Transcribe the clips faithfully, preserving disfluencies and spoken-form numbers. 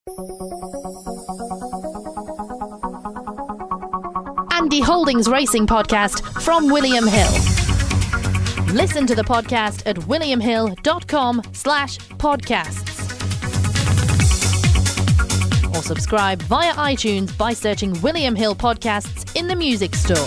Andy Holdings Racing Podcast from William Hill. Listen to the podcast at williamhill.com slash podcasts. Or subscribe via iTunes by searching William Hill Podcasts in the music store.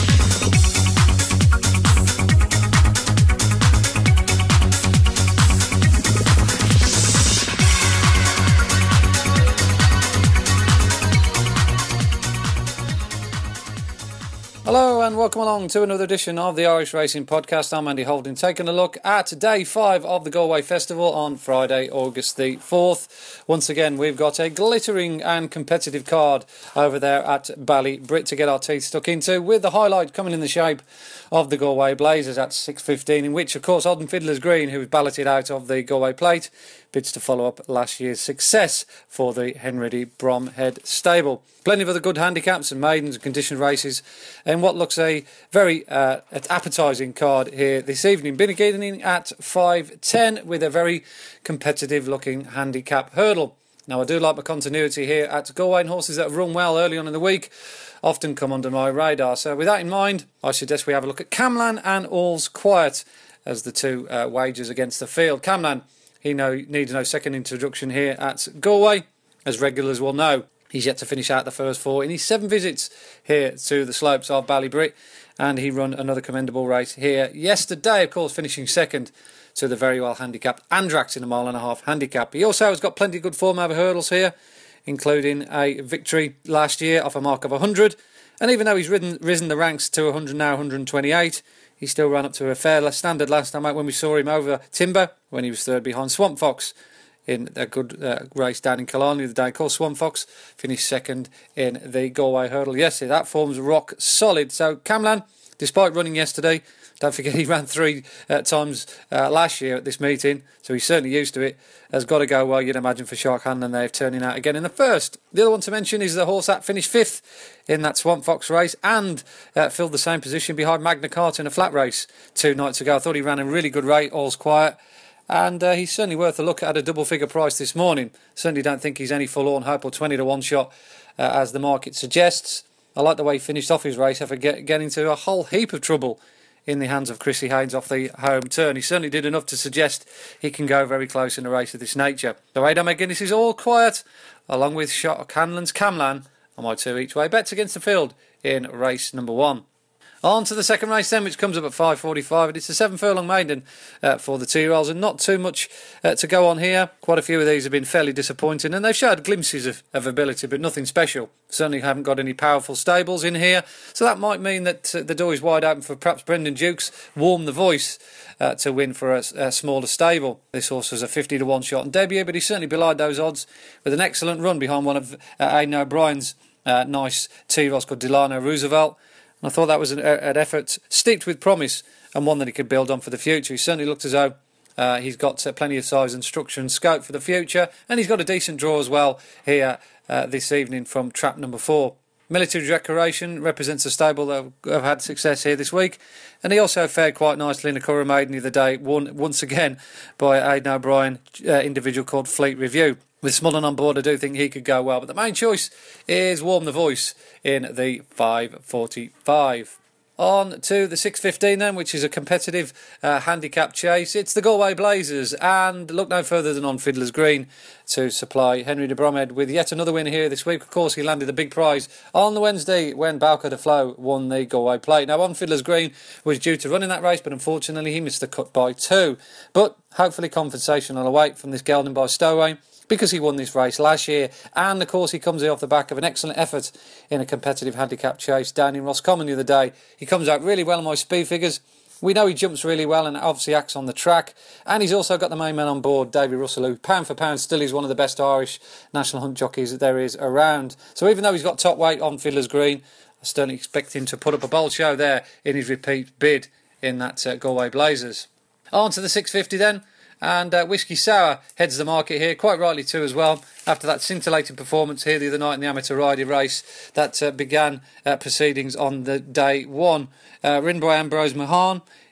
Hello and welcome along to another edition of the Irish Racing Podcast. I'm Andy Holding, taking a look at day five of the Galway Festival on Friday, August the fourth. Once again, we've got a glittering and competitive card over there at Ballybrit to get our teeth stuck into, with the highlight coming in the shape of the Galway Blazers at six fifteen, in which, of course, Odden Fiddler's Green, who was balloted out of the Galway Plate, bids to follow up last year's success for the Henry Bromhead stable. Plenty of other good handicaps and maidens and conditioned races, and what looks a very uh, appetising card here this evening. Beginning at five ten with a very competitive looking handicap hurdle. Now, I do like my continuity here at Galway, and horses that have run well early on in the week often come under my radar. So with that in mind, I suggest we have a look at Camlan and All's Quiet as the two uh, wagers against the field. Camlan, he no, needs no second introduction here at Galway, as regulars will know. He's yet to finish out the first four in his seven visits here to the slopes of Ballybrit, and he run another commendable race here yesterday, of course, finishing second to the very well handicapped Andrax in a mile and a half handicap. He also has got plenty of good form over hurdles here, including a victory last year off a mark of one hundred, and even though he's ridden, risen the ranks to one hundred now, one hundred twenty-eight, he still ran up to a fair standard last time out when we saw him over Timber, when he was third behind Swamp Fox in a good uh, race down in Killarney the day called. Swamp Fox finished second in the Galway hurdle yesterday. That form's rock solid. So Camlan, despite running yesterday, don't forget he ran three uh, times uh, last year at this meeting, so he's certainly used to it. Has got to go well, you'd imagine, for Shark Hanlon. They're turning out again in the first. The other one to mention is the horse that finished fifth in that Swamp Fox race and uh, filled the same position behind Magna Carta in a flat race two nights ago. I thought he ran a really good rate, All's Quiet, and uh, he's certainly worth a look at a double figure price this morning. Certainly don't think he's any forlorn hope or twenty to one shot uh, as the market suggests. I like the way he finished off his race after get, getting into a whole heap of trouble in the hands of Chrissy Haynes off the home turn. He certainly did enough to suggest he can go very close in a race of this nature. So Aidan McGuinness is All Quiet, along with Shark Hanlon's Camlan, on my two each way bets against the field in race number one. On to the second race then, which comes up at five forty-five, and it's a seven furlong maiden uh, for the two-year-olds, and not too much uh, to go on here. Quite a few of these have been fairly disappointing, and they've showed glimpses of, of ability, but nothing special. Certainly haven't got any powerful stables in here, so that might mean that uh, the door is wide open for perhaps Brendan Dukes, Warm the Voice, uh, to win for a, a smaller stable. This horse was a fifty to one shot on debut, but he certainly belied those odds with an excellent run behind one of uh, Aidan O'Brien's uh, nice two-year-olds called Delano Roosevelt. I thought that was an, an effort steeped with promise and one that he could build on for the future. He certainly looked as though uh, he's got uh, plenty of size and structure and scope for the future, and he's got a decent draw as well here uh, this evening from trap number four. Military Decoration represents a stable that have had success here this week, and he also fared quite nicely in a Curragh Maiden the other day, won once again by Aidan O'Brien, uh, individual called Fleet Review. With Smullen on board, I do think he could go well, but the main choice is Warm the Voice in the five forty-five. On to the six fifteen then, which is a competitive uh, handicap chase. It's the Galway Blazers, and look no further than on Fiddler's Green to supply Henry de Bromhead with yet another win here this week. Of course, he landed a big prize on the Wednesday when Bowker de Flo won the Galway Plate. Now, on Fiddler's Green was due to run in that race, but unfortunately he missed the cut by two. But hopefully compensation will await from this gelding by Stowaway, because he won this race last year, and of course he comes here off the back of an excellent effort in a competitive handicap chase down in Roscommon the other day. He comes out really well on my speed figures. We know he jumps really well and obviously acts on the track, and he's also got the main man on board, Davy Russell, who pound for pound still is one of the best Irish national hunt jockeys that there is around. So even though he's got top weight on Fiddler's Green, I certainly expect him to put up a bold show there in his repeat bid in that uh, Galway Blazers. On to the six fifty then. And uh, Whiskey Sour heads the market here, quite rightly too as well, after that scintillating performance here the other night in the amateur rider race that uh, began uh, proceedings on the day one. Uh, ridden by Ambrose Mahan,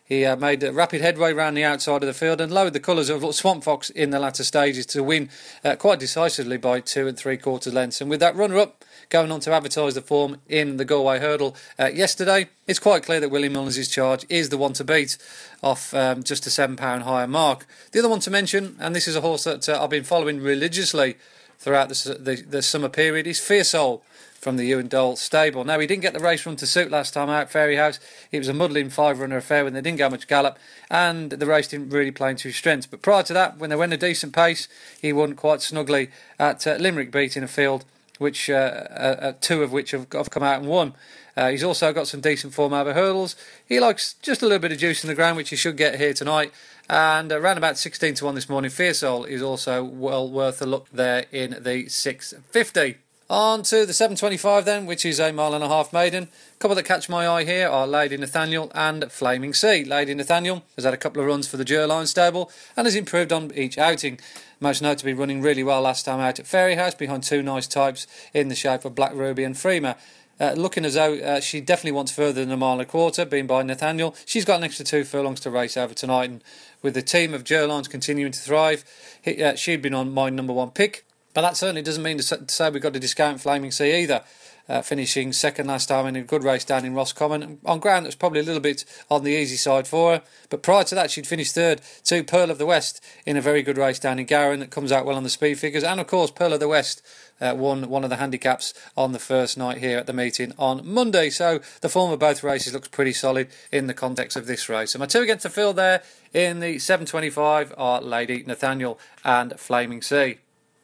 He uh, made a rapid headway round the outside of the field and lowered the colours of Swamp Fox in the latter stages to win uh, quite decisively by two and three quarters lengths. And with that runner-up going on to advertise the form in the Galway Hurdle uh, yesterday, it's quite clear that Willie Mullins' charge is the one to beat off um, just a seven pound higher mark. The other one to mention, and this is a horse that uh, I've been following religiously throughout the, the, the summer period, is Fierce Soul from the Ewan Dole stable. Now, he didn't get the race run to suit last time out, Fairy House. It was a muddling five-runner affair when they didn't go much gallop, and the race didn't really play into his strengths. But prior to that, when they went a decent pace, he won quite snugly at uh, Limerick Beat in a field, which uh, uh, two of which have, have come out and won. Uh, he's also got some decent form over hurdles. He likes just a little bit of juice in the ground, which he should get here tonight. And around about sixteen to one this morning, Fierce Soul is also well worth a look there in the six fifty. On to the seven twenty-five then, which is a mile and a half maiden. A couple that catch my eye here are Lady Nathaniel and Flaming Sea. Lady Nathaniel has had a couple of runs for the Gerline stable and has improved on each outing. Most notably running really well last time out at Fairy House behind two nice types in the shape of Black Ruby and Freema. Uh, looking as though uh, she definitely wants further than a mile and a quarter, being by Nathaniel. She's got an extra two furlongs to race over tonight, and with the team of Gerlines continuing to thrive, he, uh, she'd been on my number one pick. But that certainly doesn't mean to say we've got to discount Flaming Sea either. Uh, finishing second last time in a good race down in Roscommon on ground that's probably a little bit on the easy side for her. But prior to that, she'd finished third to Pearl of the West in a very good race down in Gowran that comes out well on the speed figures. And of course, Pearl of the West uh, won one of the handicaps on the first night here at the meeting on Monday. So the form of both races looks pretty solid in the context of this race. So my two against the field there in the seven twenty-five are Lady Nathaniel and Flaming Sea.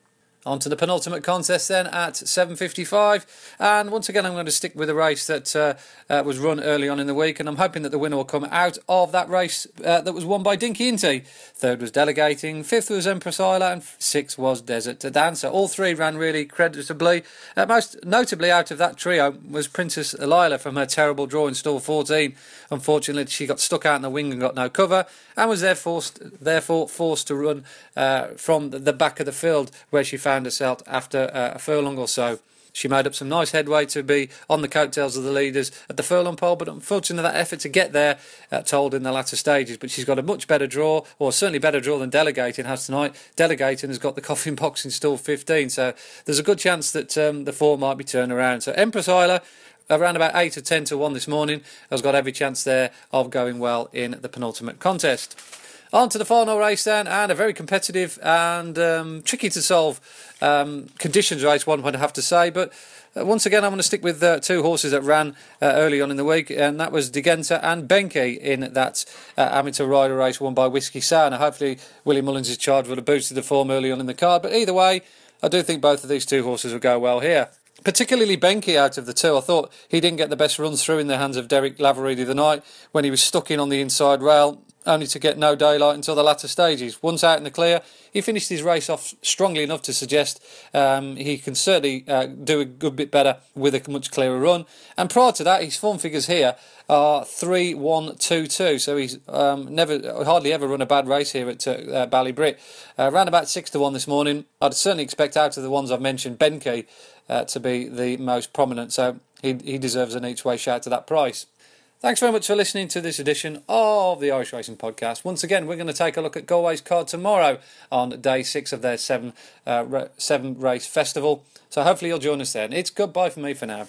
On to the penultimate contest then at seven fifty-five, and once again I'm going to stick with a race that uh, uh, was run early on in the week, and I'm hoping that the winner will come out of that race uh, that was won by Dinky Inty. Third was Delegating, fifth was Empress Isla, and sixth was Desert to Dancer. All three ran really creditably. Uh, most notably out of that trio was Princess Lila from her terrible draw in stall fourteen. Unfortunately, she got stuck out in the wing and got no cover, and was therefore forced, therefore forced to run uh, from the back of the field where she found herself after uh, a furlong or so. She made up some nice headway to be on the coattails of the leaders at the furlong pole, but unfortunately that effort to get there uh, told in the latter stages. But she's got a much better draw, or certainly better draw than Delegating has tonight. Delegating has got the coffin box in stall fifteen, so there's a good chance that um, the form might be turned around. So Empress Isla, around about eight or ten to one this morning, has got every chance there of going well in the penultimate contest. On to the final race then, and a very competitive and um, tricky to solve um, conditions race, one would have to say. But uh, once again, I'm going to stick with uh, two horses that ran uh, early on in the week, and that was Digenta and Benke in that uh, amateur rider race won by Whiskey Sour. Now, hopefully, Willie Mullins' charge would have boosted the form early on in the card. But either way, I do think both of these two horses will go well here. Particularly Benke out of the two. I thought he didn't get the best runs through in the hands of Derek Lavery the other night when he was stuck in on the inside rail, only to get no daylight until the latter stages. Once out in the clear, he finished his race off strongly enough to suggest um, he can certainly uh, do a good bit better with a much clearer run. And prior to that, his form figures here are three one two two, so he's um, never, hardly ever run a bad race here at uh, Ballybrit. Uh, around about six to one this morning. I'd certainly expect out of the ones I've mentioned, Benke uh, to be the most prominent, so he, he deserves an each way shout to that price. Thanks very much for listening to this edition of the Irish Racing Podcast. Once again, we're going to take a look at Galway's card tomorrow on day six of their seven, uh, ra- seven race festival. So hopefully you'll join us then. It's goodbye for me for now.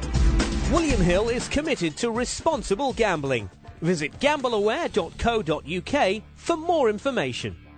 William Hill is committed to responsible gambling. Visit gamble aware dot co dot uk for more information.